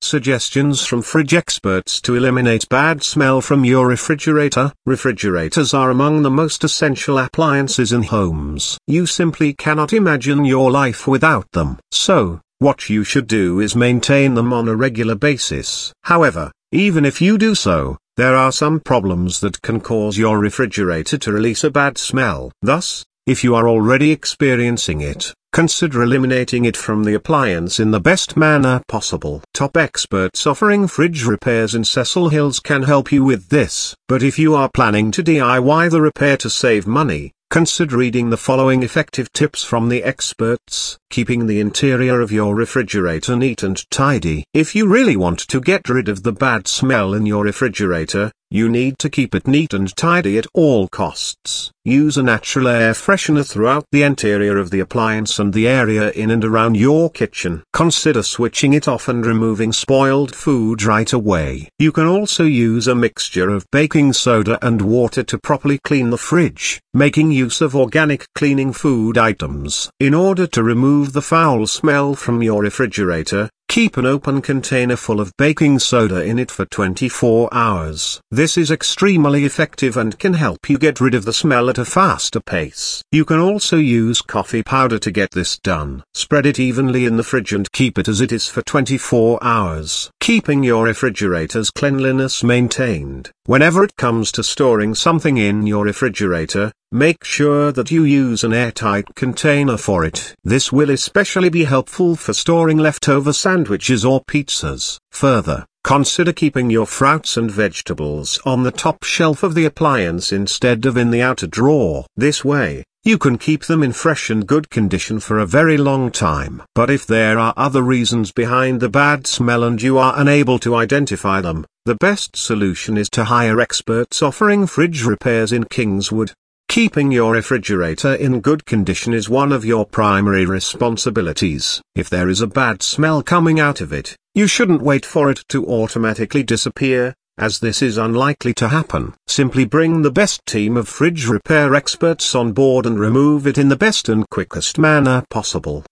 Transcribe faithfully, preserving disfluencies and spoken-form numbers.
Suggestions from fridge experts to eliminate bad smell from your refrigerator. Refrigerators are among the most essential appliances in homes. You simply cannot imagine your life without them. So, what you should do is maintain them on a regular basis. However, even if you do so, there are some problems that can cause your refrigerator to release a bad smell. Thus, if you are already experiencing it, consider eliminating it from the appliance in the best manner possible. Top experts offering fridge repairs in Cecil Hills can help you with this. But if you are planning to D I Y the repair to save money, consider reading the following effective tips from the experts. Keeping the interior of your refrigerator neat and tidy. If you really want to get rid of the bad smell in your refrigerator, you need to keep it neat and tidy at all costs. Use a natural air freshener throughout the interior of the appliance and the area in and around your kitchen. Consider switching it off and removing spoiled food right away. You can also use a mixture of baking soda and water to properly clean the fridge, making use of organic cleaning food items. In order to remove the foul smell from your refrigerator, keep an open container full of baking soda in it for twenty-four hours. This is extremely effective and can help you get rid of the smell at a faster pace. You can also use coffee powder to get this done. Spread it evenly in the fridge and keep it as it is for twenty-four hours. Keeping your refrigerator's cleanliness maintained. Whenever it comes to storing something in your refrigerator, make sure that you use an airtight container for it. This will especially be helpful for storing leftover sandwiches or pizzas. Further, consider keeping your fruits and vegetables on the top shelf of the appliance instead of in the outer drawer. This way, you can keep them in fresh and good condition for a very long time. But if there are other reasons behind the bad smell and you are unable to identify them, the best solution is to hire experts offering fridge repairs in Kingswood. Keeping your refrigerator in good condition is one of your primary responsibilities. If there is a bad smell coming out of it, you shouldn't wait for it to automatically disappear, as this is unlikely to happen. Simply bring the best team of fridge repair experts on board and remove it in the best and quickest manner possible.